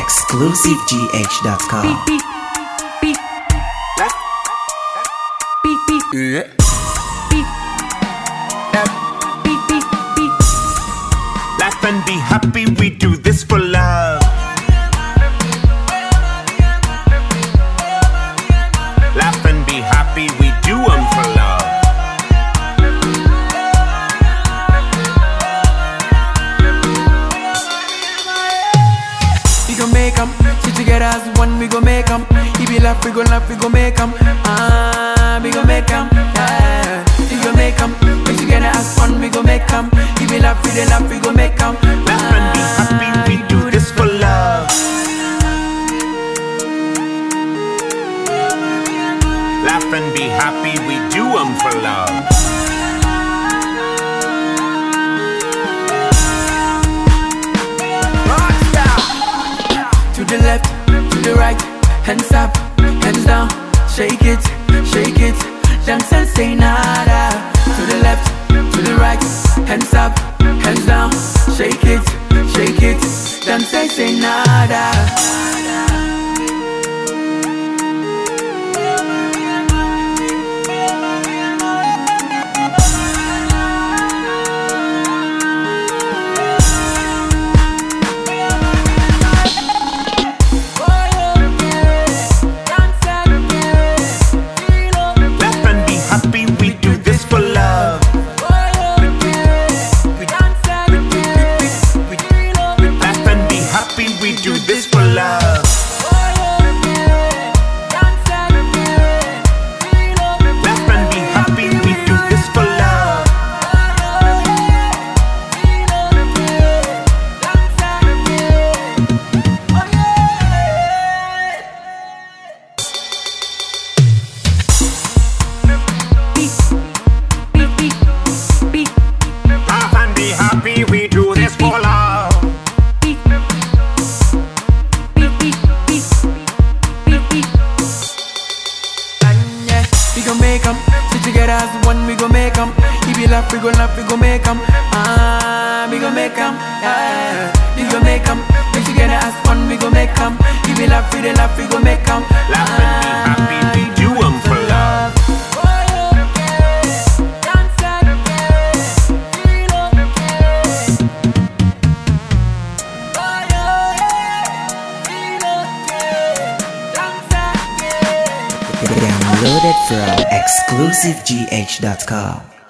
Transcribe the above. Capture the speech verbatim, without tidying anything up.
exclusive g h dot com. Beep, beep, beep. Left. Beep, beep. Yeah. Beep. Left. Beep, beep, beep. Laugh and be happy, we do this for love. Laugh and be happy, we do them for love. We gon' make 'em, sit together as one, we gon' make 'em. If you laugh, we gon' laugh, we gon' make 'em. Ah, we gon' make 'em, yeah. We gon' make 'em, sit together as one, we gon' make 'em. If you laugh, we dey laugh, we gon' make 'em. Laugh and be happy, we do this for love. Laugh and be happy, we do them for love. To the left, to the right, hands up, hands down. Shake it, shake it, dance and say nada. To the left, to the right, hands up, hands down. Shake it, shake it, dance and say nada. We do this for love. Laugh and be happy, we do this for love. Beep, beep, beep, beep. Laugh and be happy, we do this for love. Beep. Beep, beep, beep. Beep, beep. And yeah, we gon' make 'em, sit together as one, we gon' make 'em. If you laugh, we gon' laugh, we gon' make 'em. Ah, we gon' make 'em, yeah. We gon' make 'em, sit together as one, we gon' make 'em. If you laugh, we dey laugh, we gon' make 'em. Laugh and be happy, we do them for love. Downloaded from exclusive g h dot com.